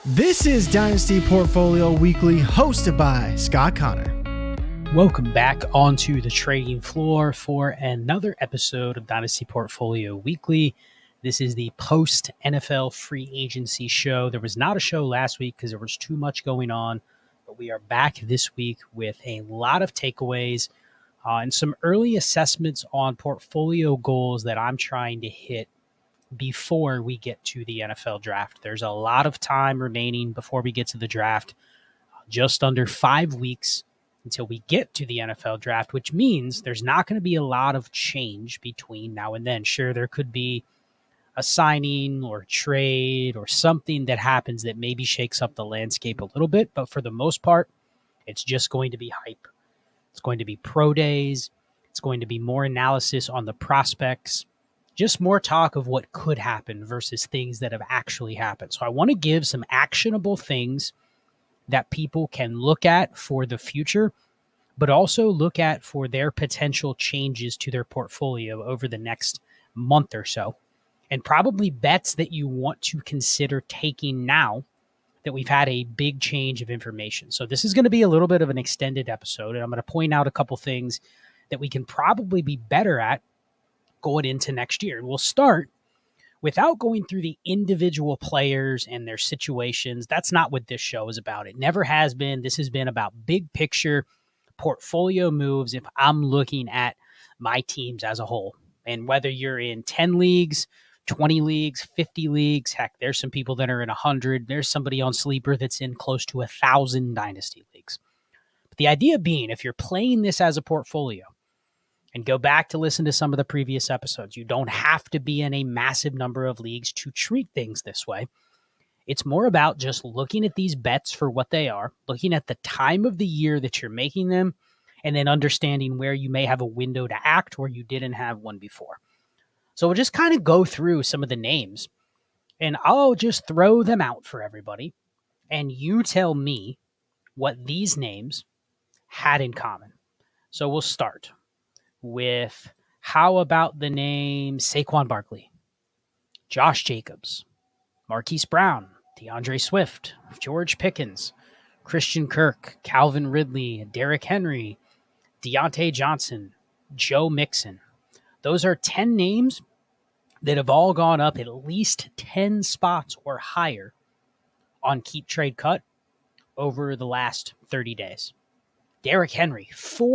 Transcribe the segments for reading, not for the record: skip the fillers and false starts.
This is Dynasty Portfolio Weekly, hosted by Scott Connor. Welcome back onto the trading floor for another episode of Dynasty Portfolio Weekly. This is the post-NFL free agency show. There was not a show last week because there was too much going on, but we are back this week with a lot of takeaways and some early assessments on portfolio goals that I'm trying to hit before we get to the NFL draft. There's a lot of time remaining before we get to the draft, just under 5 weeks until we get to the NFL draft, which means there's not going to be a lot of change between now and then. Sure, there could be a signing or a trade or something that happens that maybe shakes up the landscape a little bit, but for the most part, it's just going to be hype. It's going to be pro days. It's going to be more analysis on the prospects, just more talk of what could happen versus things that have actually happened. So I want to give some actionable things that people can look at for the future, but also look at for their potential changes to their portfolio over the next month or so. And probably bets that you want to consider taking now that we've had a big change of information. So this is going to be a little bit of an extended episode, and I'm going to point out a couple things that we can probably be better at going into next year. We'll start without going through the individual players and their situations. That's not what this show is about. It never has been. This has been about big picture portfolio moves if I'm looking at my teams as a whole. And whether you're in 10 leagues, 20 leagues, 50 leagues, heck, there's some people that are in 100. There's somebody on Sleeper that's in close to 1,000 dynasty leagues. But the idea being, if you're playing this as a portfolio, and go back to listen to some of the previous episodes, you don't have to be in a massive number of leagues to treat things this way. It's more about just looking at these bets for what they are, looking at the time of the year that you're making them, and then understanding where you may have a window to act where you didn't have one before. So we'll just kind of go through some of the names, and I'll just throw them out for everybody, and you tell me what these names had in common. So we'll start with, how about the name Saquon Barkley, Josh Jacobs, Marquise Brown, DeAndre Swift, George Pickens, Christian Kirk, Calvin Ridley, Derrick Henry, Deontay Johnson, Joe Mixon. Those are 10 names that have all gone up at least 10 spots or higher on Keep Trade Cut over the last 30 days. Derrick Henry,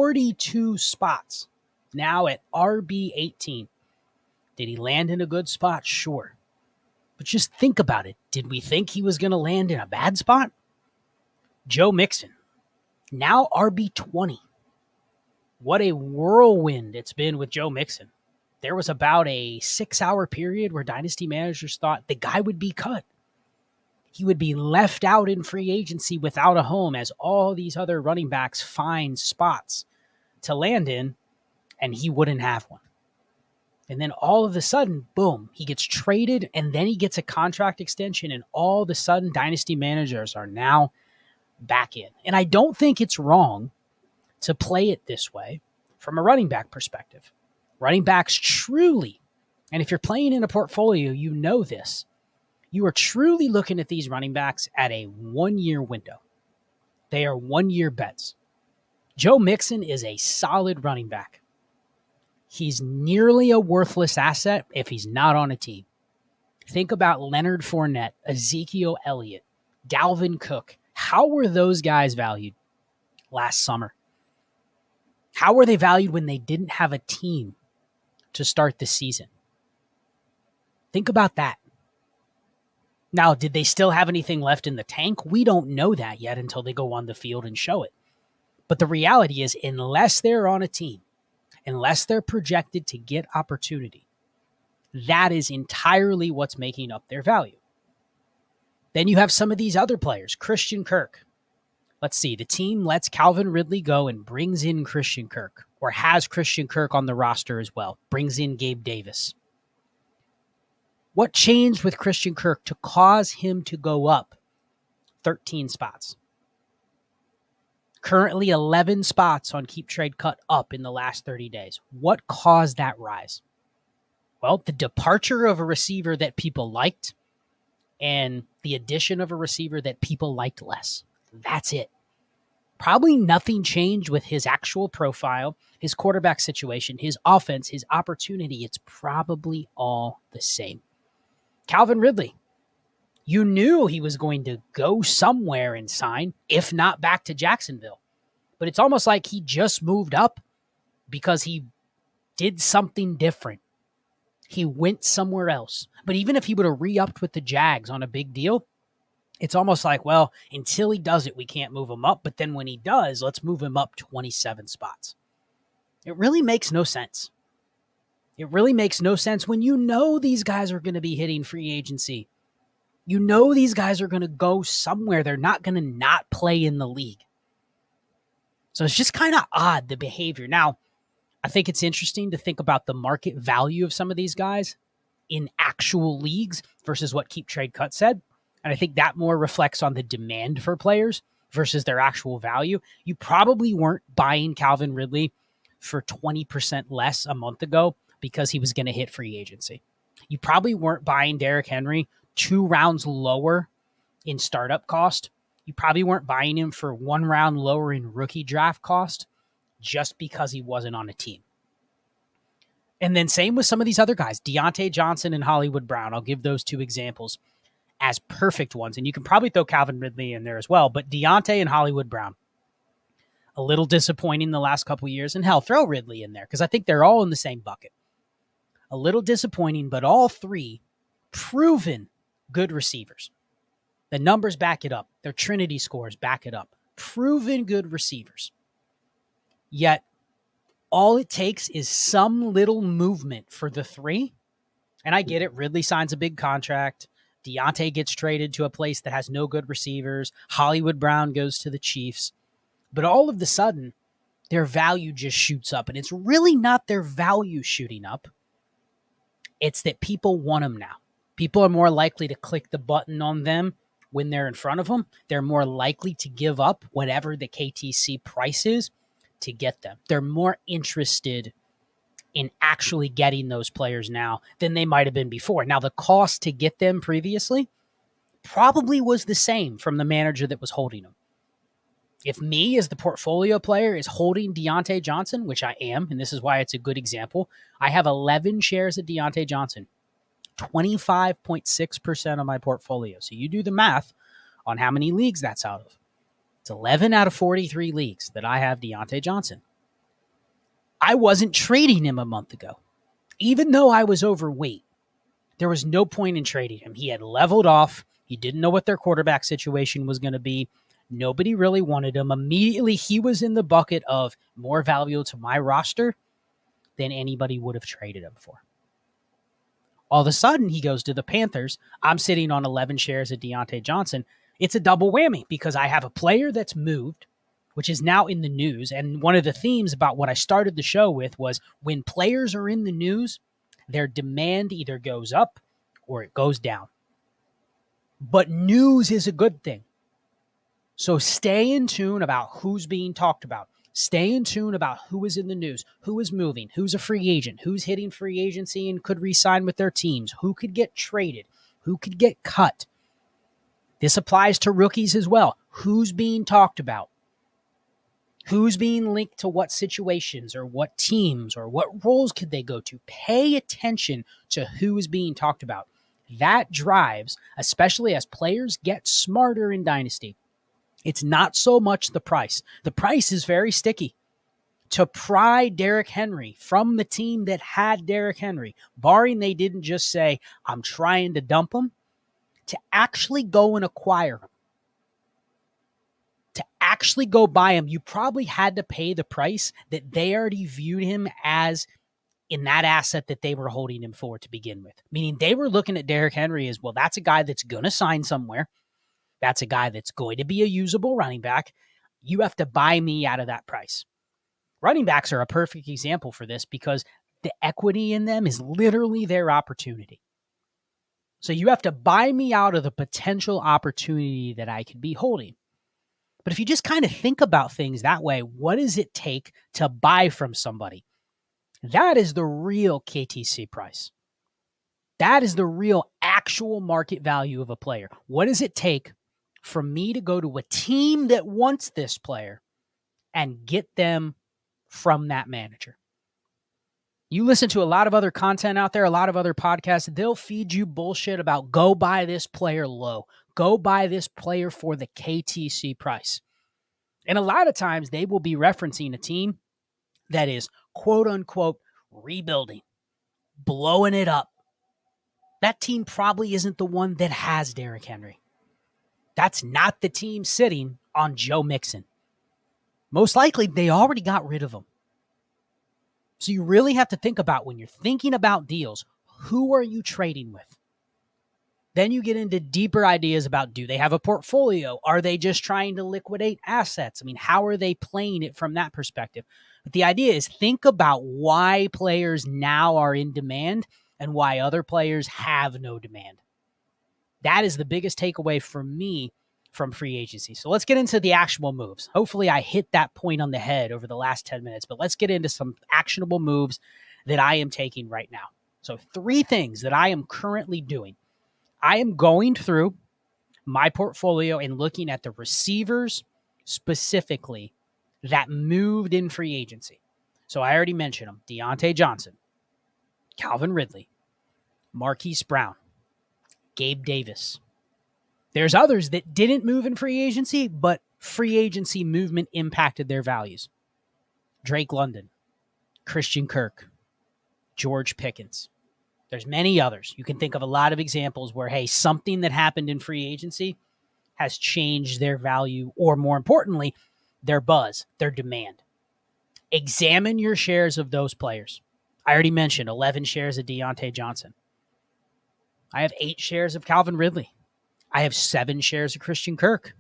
42 spots. Now at RB 18. Did he land in a good spot? Sure. But just think about it. Did we think he was going to land in a bad spot? Joe Mixon, now RB 20. What a whirlwind it's been with Joe Mixon. There was about a 6-hour period where dynasty managers thought the guy would be cut. He would be left out in free agency without a home as all these other running backs find spots to land in, and he wouldn't have one. And then all of a sudden, boom, he gets traded, and then he gets a contract extension, and all of a sudden, dynasty managers are now back in. And I don't think it's wrong to play it this way from a running back perspective. Running backs truly, and if you're playing in a portfolio, you know this, you are truly looking at these running backs at a 1-year window. They are 1-year bets. Joe Mixon is a solid running back. He's nearly a worthless asset if he's not on a team. Think about Leonard Fournette, Ezekiel Elliott, Dalvin Cook. How were those guys valued last summer? How were they valued when they didn't have a team to start the season? Think about that. Now, did they still have anything left in the tank? We don't know that yet until they go on the field and show it. But the reality is, unless they're on a team, unless they're projected to get opportunity, that is entirely what's making up their value. Then you have some of these other players. Christian Kirk. Let's see. The team lets Calvin Ridley go and brings in Christian Kirk, or has Christian Kirk on the roster as well. Brings in Gabe Davis. What changed with Christian Kirk to cause him to go up 13 spots? Currently 11 spots on Keep Trade Cut up in the last 30 days. What caused that rise? Well, the departure of a receiver that people liked and the addition of a receiver that people liked less. That's it. Probably nothing changed with his actual profile, his quarterback situation, his offense, his opportunity. It's probably all the same. Calvin Ridley, you knew he was going to go somewhere and sign, if not back to Jacksonville. But it's almost like he just moved up because he did something different. He went somewhere else. But even if he would have re-upped with the Jags on a big deal, it's almost like, well, until he does it, we can't move him up. But then when he does, let's move him up 27 spots. It really makes no sense. It really makes no sense when you know these guys are going to be hitting free agency. You know these guys are going to go somewhere. They're not going to not play in the league. So it's just kind of odd, the behavior. Now, I think it's interesting to think about the market value of some of these guys in actual leagues versus what Keep Trade Cut said. And I think that more reflects on the demand for players versus their actual value. You probably weren't buying Calvin Ridley for 20% less a month ago because he was going to hit free agency. You probably weren't buying Derrick Henry 2 rounds lower in startup cost. You probably weren't buying him for 1 round lower in rookie draft cost just because he wasn't on a team. And then same with some of these other guys, Deontay Johnson and Hollywood Brown. I'll give those 2 examples as perfect ones. And you can probably throw Calvin Ridley in there as well. But Deontay and Hollywood Brown, a little disappointing the last couple of years. And hell, throw Ridley in there because I think they're all in the same bucket. A little disappointing, but all 3 proven good receivers. The numbers back it up. Their Trinity scores back it up. Proven good receivers. Yet, all it takes is some little movement for the 3. And I get it. Ridley signs a big contract. Deontay gets traded to a place that has no good receivers. Hollywood Brown goes to the Chiefs. But all of a sudden, their value just shoots up. And it's really not their value shooting up. It's that people want them now. People are more likely to click the button on them when they're in front of them. They're more likely to give up whatever the KTC price is to get them. They're more interested in actually getting those players now than they might have been before. Now, the cost to get them previously probably was the same from the manager that was holding them. If me as the portfolio player is holding Deontay Johnson, which I am, and this is why it's a good example, I have 11 shares of Deontay Johnson, 25.6% of my portfolio. So you do the math on how many leagues that's out of. It's 11 out of 43 leagues that I have Deontay Johnson. I wasn't trading him a month ago. Even though I was overweight, there was no point in trading him. He had leveled off. He didn't know what their quarterback situation was going to be. Nobody really wanted him. Immediately, he was in the bucket of more valuable to my roster than anybody would have traded him for. All of a sudden, he goes to the Panthers. I'm sitting on 11 shares of Deontay Johnson. It's a double whammy because I have a player that's moved, which is now in the news. And one of the themes about what I started the show with was when players are in the news, their demand either goes up or it goes down. But news is a good thing. So stay in tune about who's being talked about. Stay in tune about who is in the news, who is moving, who's a free agent, who's hitting free agency and could re-sign with their teams, who could get traded, who could get cut. This applies to rookies as well. Who's being talked about? Who's being linked to what situations or what teams or what roles could they go to? Pay attention to who is being talked about. That drives, especially as players get smarter in Dynasty. It's not so much the price. The price is very sticky. To pry Derrick Henry from the team that had Derrick Henry, barring they didn't just say, I'm trying to dump him, to actually go and acquire him, to actually go buy him, you probably had to pay the price that they already viewed him as in that asset that they were holding him for to begin with. Meaning they were looking at Derrick Henry as, well, that's a guy that's going to sign somewhere. That's a guy that's going to be a usable running back. You have to buy me out of that price. Running backs are a perfect example for this because the equity in them is literally their opportunity. So you have to buy me out of the potential opportunity that I could be holding. But if you just kind of think about things that way, what does it take to buy from somebody? That is the real KTC price. That is the real actual market value of a player. What does it take for me to go to a team that wants this player and get them from that manager? You listen to a lot of other content out there, a lot of other podcasts, they'll feed you bullshit about go buy this player low, go buy this player for the KTC price. And a lot of times they will be referencing a team that is quote unquote rebuilding, blowing it up. That team probably isn't the one that has Derrick Henry. That's not the team sitting on Joe Mixon. Most likely they already got rid of him. So you really have to think about, when you're thinking about deals, who are you trading with? Then you get into deeper ideas about, do they have a portfolio? Are they just trying to liquidate assets? I mean, how are they playing it from that perspective? But the idea is, think about why players now are in demand and why other players have no demand. That is the biggest takeaway for me from free agency. So let's get into the actual moves. Hopefully I hit that point on the head over the last 10 minutes, but let's get into some actionable moves that I am taking right now. So 3 things that I am currently doing. I am going through my portfolio and looking at the receivers specifically that moved in free agency. So I already mentioned them: Deontay Johnson, Calvin Ridley, Marquise Brown, Gabe Davis. There's others that didn't move in free agency, but free agency movement impacted their values. Drake London, Christian Kirk, George Pickens. There's many others. You can think of a lot of examples where, hey, something that happened in free agency has changed their value, or more importantly, their buzz, their demand. Examine your shares of those players. I already mentioned 11 shares of Deontay Johnson. I have 8 shares of Calvin Ridley. I have 7 shares of Christian Kirk.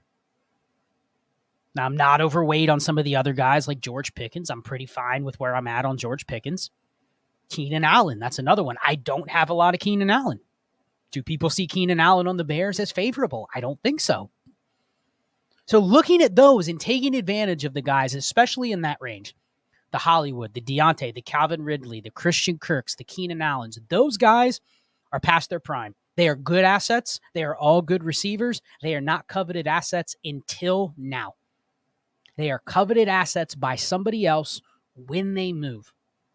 Now, I'm not overweight on some of the other guys like George Pickens. I'm pretty fine with where I'm at on George Pickens. Keenan Allen, that's another one. I don't have a lot of Keenan Allen. Do people see Keenan Allen on the Bears as favorable? I don't think so. So looking at those and taking advantage of the guys, especially in that range, the Hollywood, the Deontay, the Calvin Ridley, the Christian Kirks, the Keenan Allens, those guys are past their prime. They are good assets. They are all good receivers. They are not coveted assets until now. They are coveted assets by somebody else when they move.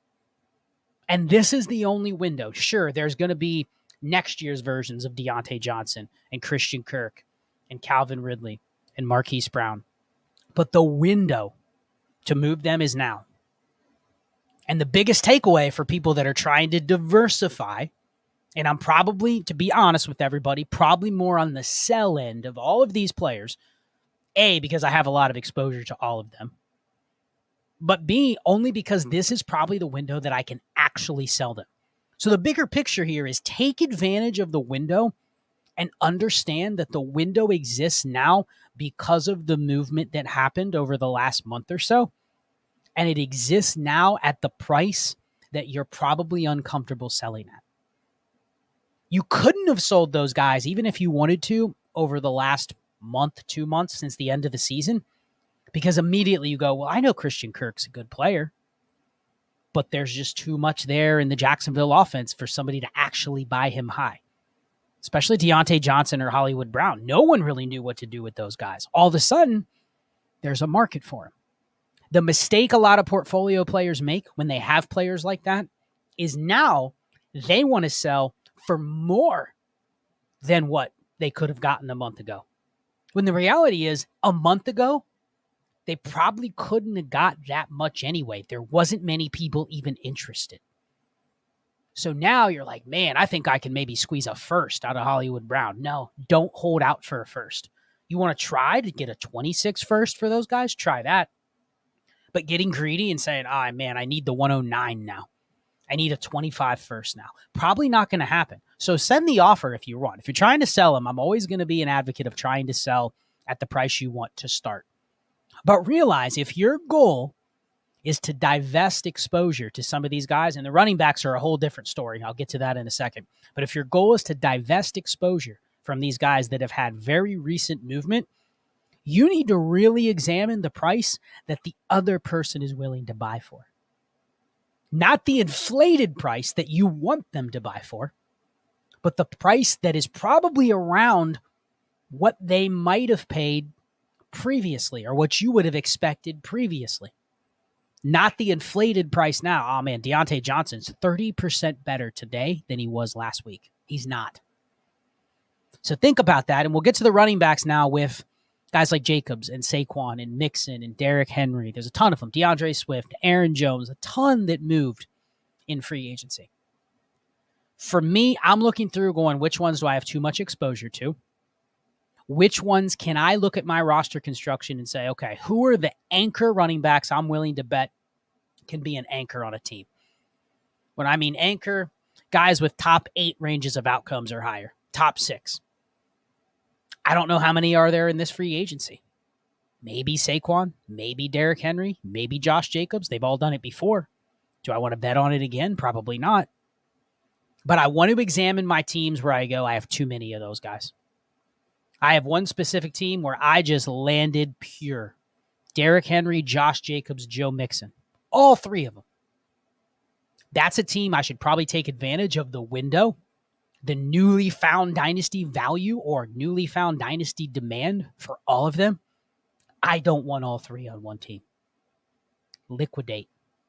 And this is the only window. Sure, there's going to be next year's versions of Deontay Johnson and Christian Kirk and Calvin Ridley and Marquise Brown. But the window to move them is now. And the biggest takeaway for people that are trying to diversify, and I'm probably, to be honest with everybody, probably more on the sell end of all of these players. A, because I have a lot of exposure to all of them. But B, only because this is probably the window that I can actually sell them. So the bigger picture here is take advantage of the window and understand that the window exists now because of the movement that happened over the last month or so. And it exists now at the price that you're probably uncomfortable selling at. You couldn't have sold those guys, even if you wanted to, over the last month, 2 months since the end of the season, because immediately you go, well, I know Christian Kirk's a good player, but there's just too much there in the Jacksonville offense for somebody to actually buy him high, especially Deontay Johnson or Hollywood Brown. No one really knew what to do with those guys. All of a sudden, there's a market for them. The mistake a lot of portfolio players make when they have players like that is now they want to sell for more than what they could have gotten a month ago. When the reality is, a month ago, they probably couldn't have got that much anyway. There wasn't many people even interested. So now you're like, man, I think I can maybe squeeze a first out of Hollywood Brown. No, don't hold out for a first. You want to try to get a 26 first for those guys? Try that. But getting greedy and saying, man, I need the 109 now. I need a 25 first now. Probably not going to happen. So send the offer if you want. If you're trying to sell them, I'm always going to be an advocate of trying to sell at the price you want to start. But realize if your goal is to divest exposure to some of these guys, and the running backs are a whole different story. I'll get to that in a second. But if your goal is to divest exposure from these guys that have had very recent movement, you need to really examine the price that the other person is willing to buy for. Not the inflated price that you want them to buy for, but the price that is probably around what they might have paid previously or what you would have expected previously. Not the inflated price now. Oh, man, Deontay Johnson's 30% better today than he was last week. He's not. So think about that, and we'll get to the running backs now with guys like Jacobs and Saquon and Mixon and Derrick Henry. There's a ton of them. DeAndre Swift, Aaron Jones, a ton that moved in free agency. For me, I'm looking through going, which ones do I have too much exposure to? Which ones can I look at my roster construction and say, okay, who are the anchor running backs I'm willing to bet can be an anchor on a team? When I mean anchor, guys with top 8 ranges of outcomes or higher, top 6. I don't know how many are there in this free agency. Maybe Saquon, maybe Derrick Henry, maybe Josh Jacobs. They've all done it before. Do I want to bet on it again? Probably not. But I want to examine my teams where I go, I have too many of those guys. I have one specific team where I just landed pure. Derrick Henry, Josh Jacobs, Joe Mixon. All 3 of them. That's a team I should probably take advantage of the window, the newly found dynasty value or newly found dynasty demand for all of them. I don't want all 3 on one team. Liquidate.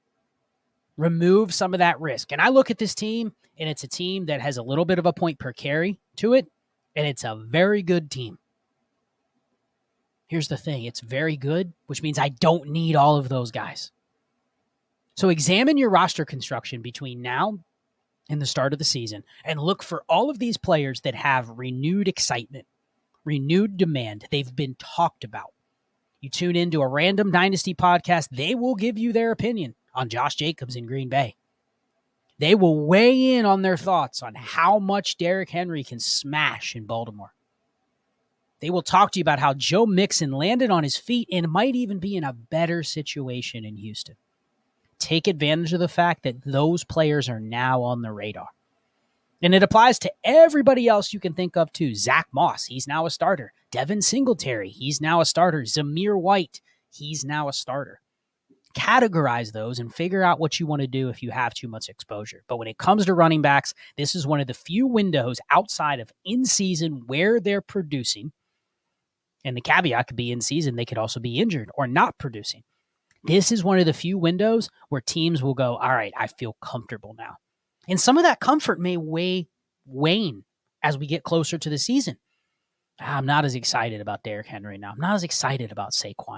Remove some of that risk. And I look at this team, and it's a team that has a little bit of a point per carry to it, and it's a very good team. Here's the thing. It's very good, which means I don't need all of those guys. So examine your roster construction between now and the start of the season and look for all of these players that have renewed excitement, renewed demand. They've been talked about. You tune into a random Dynasty podcast, they will give you their opinion on Josh Jacobs in Green Bay. They will weigh in on their thoughts on how much Derrick Henry can smash in Baltimore. They will talk to you about how Joe Mixon landed on his feet and might even be in a better situation in Houston. Take advantage of the fact that those players are now on the radar. And it applies to everybody else you can think of too. Zach Moss, he's now a starter. Devin Singletary, he's now a starter. Zamir White, he's now a starter. Categorize those and figure out what you want to do if you have too much exposure. But when it comes to running backs, this is one of the few windows outside of in-season where they're producing. And the caveat could be in season, they could also be injured or not producing. This is one of the few windows where teams will go, all right, I feel comfortable now. And some of that comfort may wane as we get closer to the season. I'm not as excited about Derrick Henry now. I'm not as excited about Saquon.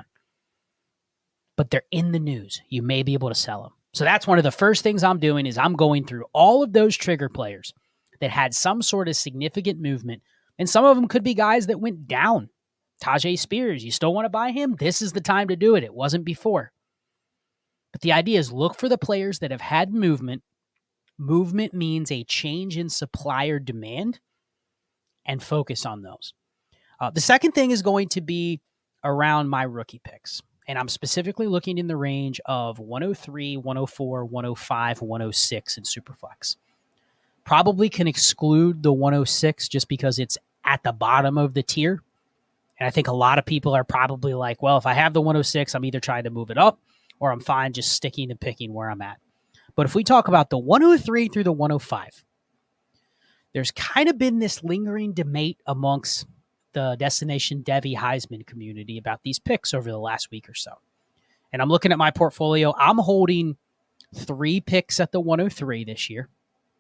But they're in the news. You may be able to sell them. So that's one of the first things I'm doing is I'm going through all of those trigger players that had some sort of significant movement. And some of them could be guys that went down. Tajay Spears, you still want to buy him? This is the time to do it. It wasn't before. But the idea is look for the players that have had movement. Movement means a change in supply or demand, and focus on those. The second thing is going to be around my rookie picks. And I'm specifically looking in the range of 103, 104, 105, 106 in Superflex. Probably can exclude the 106 just because it's at the bottom of the tier. And I think a lot of people are probably like, well, if I have the 106, I'm either trying to move it up or I'm fine just sticking and picking where I'm at. But if we talk about the 103 through the 105, there's kind of been this lingering debate amongst the Destination Devy Heisman community about these picks over the last week or so. And I'm looking at my portfolio. I'm holding 3 picks at the 103 this year,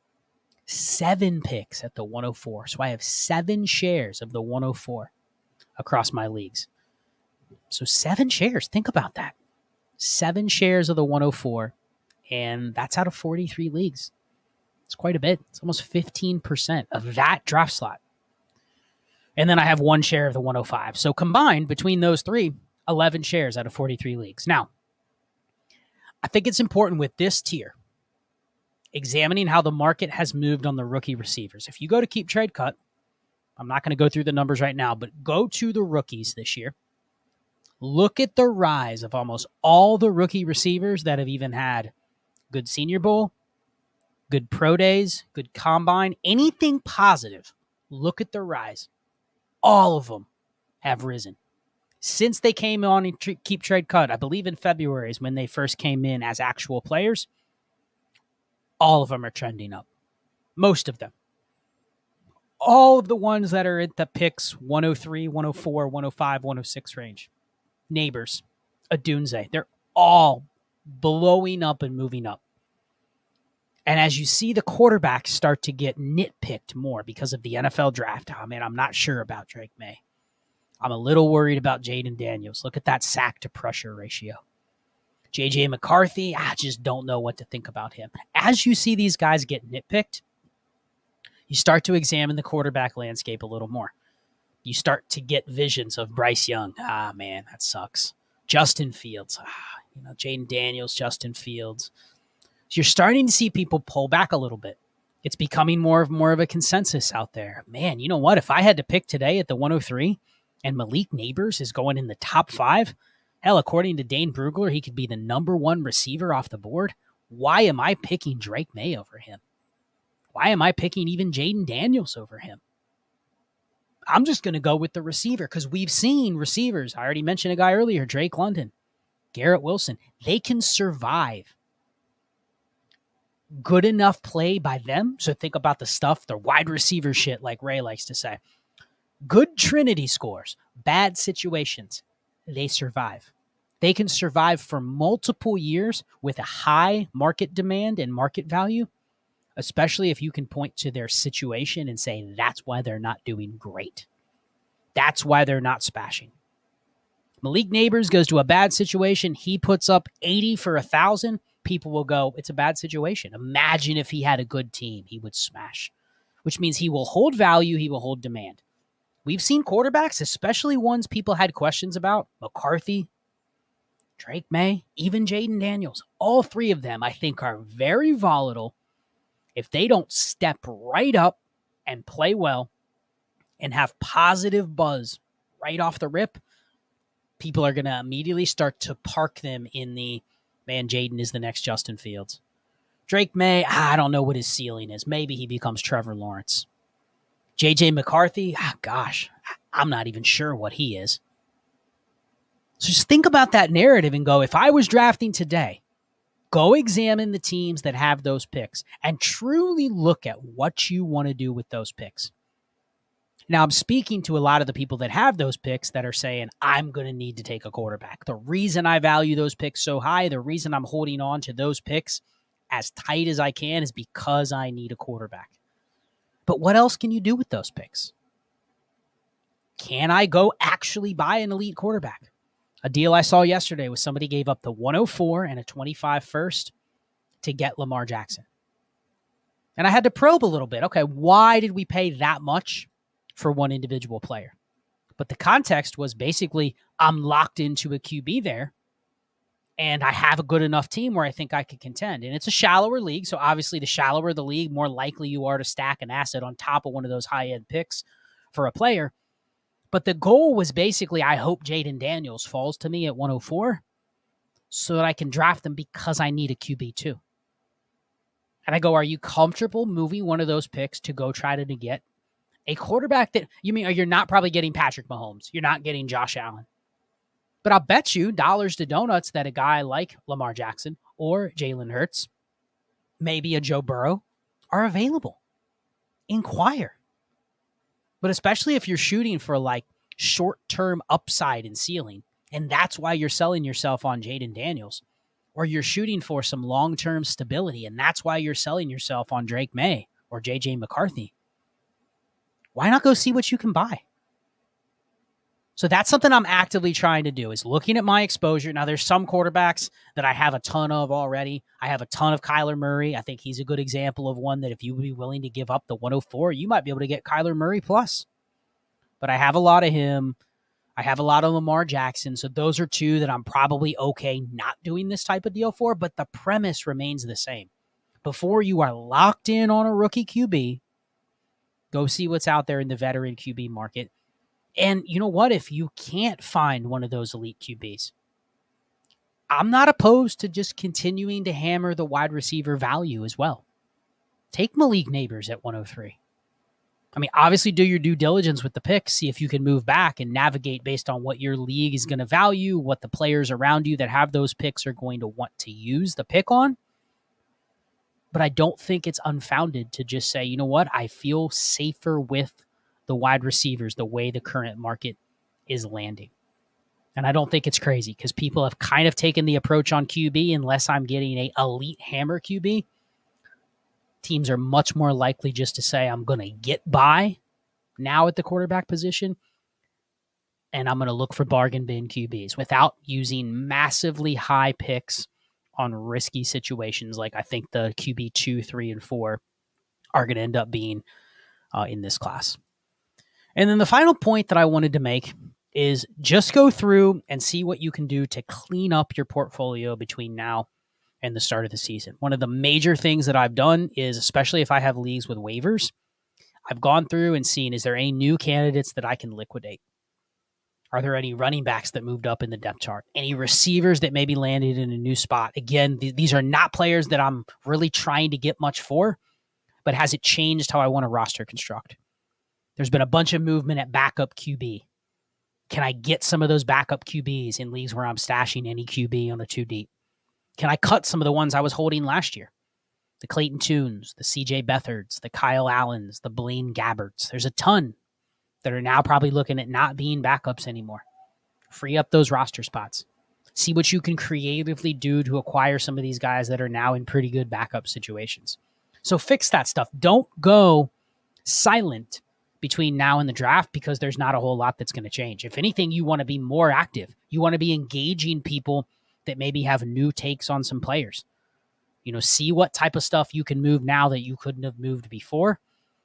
7 picks at the 104. So I have 7 shares of the 104 across my leagues. So 7 shares. Think about that. 7 shares of the 104, and that's out of 43 leagues. It's quite a bit. It's almost 15% of that draft slot. And then I have 1 share of the 105. So combined between those 3, 11 shares out of 43 leagues. Now, I think it's important with this tier, examining how the market has moved on the rookie receivers. If you go to Keep Trade Cut, I'm not going to go through the numbers right now, but go to the rookies this year. Look at the rise of almost all the rookie receivers that have even had good Senior Bowl, good pro days, good combine, anything positive. Look at the rise. All of them have risen. Since they came on in Keep Trade Cut, I believe in February is when they first came in as actual players, all of them are trending up. Most of them. all of the ones that are at the picks 103, 104, 105, 106 range. Neighbors, Odunze, they're all blowing up and moving up. And as you see the quarterbacks start to get nitpicked more because of the NFL draft, I'm not sure about Drake May. I'm a little worried about Jaden Daniels. Look at that sack to pressure ratio. J.J. McCarthy, I just don't know what to think about him. As you see these guys get nitpicked, you start to examine the quarterback landscape a little more. You start to get visions of Bryce Young. Man, that sucks. Justin Fields. Jaden Daniels, Justin Fields. So you're starting to see people pull back a little bit. It's becoming more of a consensus out there. Man, you know what? If I had to pick today at the 103 and Malik Neighbors is going in the top 5, hell, according to Dane Brugler, he could be the number 1 receiver off the board. Why am I picking Drake May over him? Why am I picking even Jaden Daniels over him? I'm just going to go with the receiver because we've seen receivers. I already mentioned a guy earlier, Drake London, Garrett Wilson. They can survive good enough play by them. So think about the stuff, the wide receiver shit, like Ray likes to say. Good Trinity scores, bad situations, they survive. They can survive for multiple years with a high market demand and market value, especially if you can point to their situation and say that's why they're not doing great. That's why they're not smashing. Malik Neighbors goes to a bad situation. He puts up 80 for 1,000. People will go, it's a bad situation. Imagine if he had a good team, he would smash, which means he will hold value, he will hold demand. We've seen quarterbacks, especially ones people had questions about, McCarthy, Drake May, even Jaden Daniels. All 3 of them, I think, are very volatile. If they don't step right up and play well and have positive buzz right off the rip, people are going to immediately start to park them in the, man, Jaden is the next Justin Fields. Drake May, I don't know what his ceiling is. Maybe he becomes Trevor Lawrence. J.J. McCarthy, gosh, I'm not even sure what he is. So just think about that narrative and go, if I was drafting today, go examine the teams that have those picks and truly look at what you want to do with those picks. Now, I'm speaking to a lot of the people that have those picks that are saying, I'm going to need to take a quarterback. The reason I value those picks so high, the reason I'm holding on to those picks as tight as I can is because I need a quarterback. But what else can you do with those picks? Can I go actually buy an elite quarterback? A deal I saw yesterday was somebody gave up the 104 and a 25 first to get Lamar Jackson. And I had to probe a little bit. Okay, why did we pay that much for one individual player? But the context was basically, I'm locked into a QB there, and I have a good enough team where I think I could contend. And it's a shallower league, so obviously the shallower the league, more likely you are to stack an asset on top of one of those high-end picks for a player. But the goal was basically, I hope Jaden Daniels falls to me at 104 so that I can draft them because I need a QB too. And I go, are you comfortable moving one of those picks to go try to get a quarterback that, you're not probably getting Patrick Mahomes. You're not getting Josh Allen. But I'll bet you dollars to donuts that a guy like Lamar Jackson or Jalen Hurts, maybe a Joe Burrow, are available. Inquire. But especially if you're shooting for like short-term upside and ceiling, and that's why you're selling yourself on Jaden Daniels, or you're shooting for some long-term stability, and that's why you're selling yourself on Drake May or J.J. McCarthy, why not go see what you can buy? So that's something I'm actively trying to do, is looking at my exposure. Now, there's some quarterbacks that I have a ton of already. I have a ton of Kyler Murray. I think he's a good example of one that if you would be willing to give up the 104, you might be able to get Kyler Murray plus. But I have a lot of him. I have a lot of Lamar Jackson. So those are 2 that I'm probably okay not doing this type of deal for. But the premise remains the same. Before you are locked in on a rookie QB, go see what's out there in the veteran QB market. And you know what? If you can't find one of those elite QBs, I'm not opposed to just continuing to hammer the wide receiver value as well. Take Malik Neighbors at 103. Obviously do your due diligence with the pick, see if you can move back and navigate based on what your league is going to value, what the players around you that have those picks are going to want to use the pick on. but I don't think it's unfounded to just say, you know what, I feel safer with the wide receivers the way the current market is landing. And I don't think it's crazy because people have kind of taken the approach on QB, unless I'm getting a elite hammer QB, teams are much more likely just to say, I'm going to get by now at the quarterback position, and I'm going to look for bargain bin QBs without using massively high picks on risky situations like I think the QB 2, 3, and 4 are going to end up being in this class. And then the final point that I wanted to make is just go through and see what you can do to clean up your portfolio between now and the start of the season. One of the major things that I've done is, especially if I have leagues with waivers, I've gone through and seen, is there any new candidates that I can liquidate? Are there any running backs that moved up in the depth chart? Any receivers that maybe landed in a new spot? Again, these are not players that I'm really trying to get much for, but has it changed how I want to roster construct? There's been a bunch of movement at backup QB. Can I get some of those backup QBs in leagues where I'm stashing any QB on a 2 deep? Can I cut some of the ones I was holding last year? The Clayton Tunes, the CJ Beathards, the Kyle Allens, the Blaine Gabberts. There's a ton that are now probably looking at not being backups anymore. Free up those roster spots. See what you can creatively do to acquire some of these guys that are now in pretty good backup situations. So fix that stuff. Don't go silent between now and the draft because there's not a whole lot that's going to change. If anything, you want to be more active. You want to be engaging people that maybe have new takes on some players. You know, see what type of stuff you can move now that you couldn't have moved before.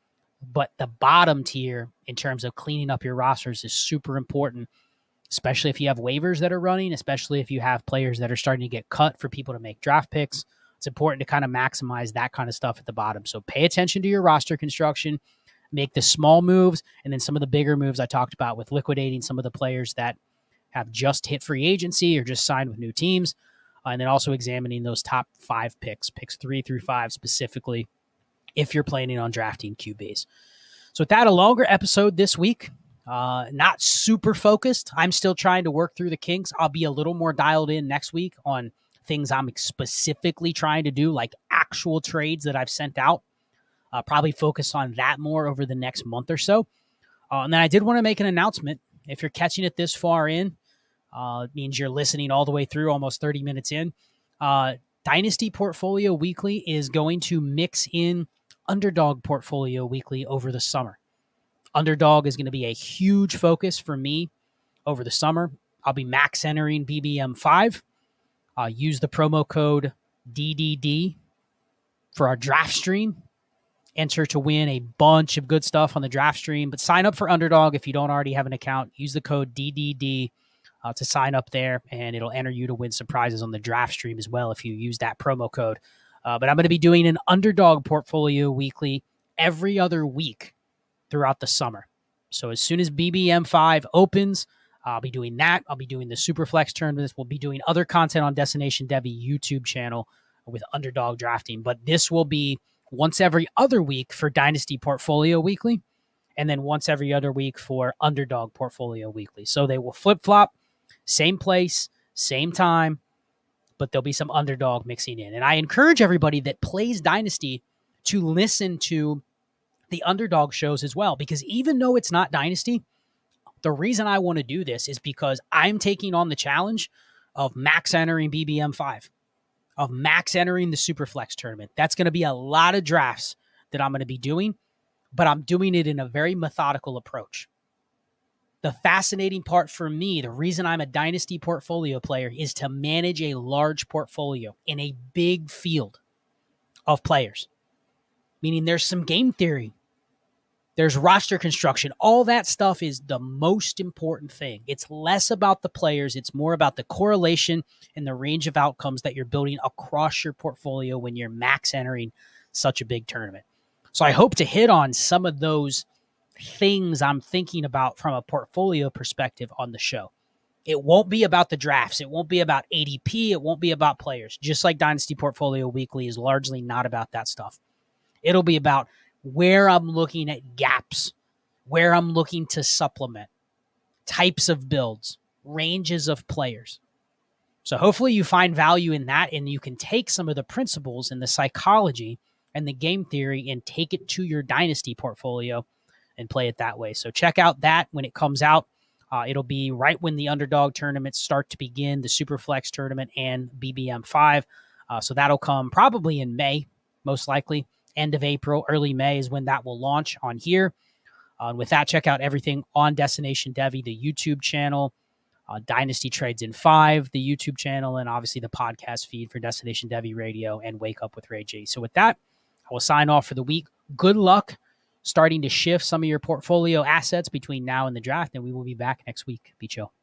But the bottom tier in terms of cleaning up your rosters is super important, especially if you have waivers that are running, especially if you have players that are starting to get cut for people to make draft picks. It's important to kind of maximize that kind of stuff at the bottom. So pay attention to your roster construction, make the small moves, and then some of the bigger moves I talked about with liquidating some of the players that have just hit free agency or just signed with new teams. And then also examining those top 5 picks 3 through 5 specifically, if you're planning on drafting QBs. So with that, a longer episode this week, not super focused. I'm still trying to work through the kinks. I'll be a little more dialed in next week on things I'm specifically trying to do, like actual trades that I've sent out. Probably focus on that more over the next month or so. And then I did want to make an announcement. If you're catching it this far in, it means you're listening all the way through, almost 30 minutes in. Dynasty Portfolio Weekly is going to mix in Underdog Portfolio Weekly over the summer. Underdog is going to be a huge focus for me over the summer. I'll be max entering BBM5. Use the promo code DDD for our draft stream. Enter to win a bunch of good stuff on the draft stream, but sign up for Underdog if you don't already have an account. Use the code DDD to sign up there, and it'll enter you to win some prizes on the draft stream as well if you use that promo code. But I'm going to be doing an Underdog Portfolio Weekly every other week throughout the summer. So as soon as BBM5 opens, I'll be doing that. I'll be doing the Superflex tournaments. We'll be doing other content on Destination Devy YouTube channel with Underdog drafting. But this will be once every other week for Dynasty Portfolio Weekly, and then once every other week for Underdog Portfolio Weekly. So they will flip-flop, same place, same time, but there'll be some Underdog mixing in. And I encourage everybody that plays Dynasty to listen to the Underdog shows as well, because even though it's not Dynasty, the reason I want to do this is because I'm taking on the challenge of max entering BBM5, of max entering the Superflex tournament. That's going to be a lot of drafts that I'm going to be doing, but I'm doing it in a very methodical approach. The fascinating part for me, the reason I'm a Dynasty portfolio player, is to manage a large portfolio in a big field of players. Meaning there's some game theory. There's roster construction. All that stuff is the most important thing. It's less about the players. It's more about the correlation and the range of outcomes that you're building across your portfolio when you're max entering such a big tournament. So I hope to hit on some of those things I'm thinking about from a portfolio perspective on the show. It won't be about the drafts. It won't be about ADP. It won't be about players. Just like Dynasty Portfolio Weekly is largely not about that stuff. It'll be about where I'm looking at gaps, where I'm looking to supplement, types of builds, ranges of players. So hopefully you find value in that, and you can take some of the principles and the psychology and the game theory and take it to your dynasty portfolio and play it that way. So check out that when it comes out. It'll be right when the underdog tournaments start to begin, the Superflex tournament and BBM 5. So that'll come probably in May, most likely. End of April, early May is when that will launch on here. With that, check out everything on Destination Devy, the YouTube channel, Dynasty Trades in 5, the YouTube channel, and obviously the podcast feed for Destination Devy Radio and Wake Up with Ray G. So with that, I will sign off for the week. Good luck starting to shift some of your portfolio assets between now and the draft, and we will be back next week. Be chill.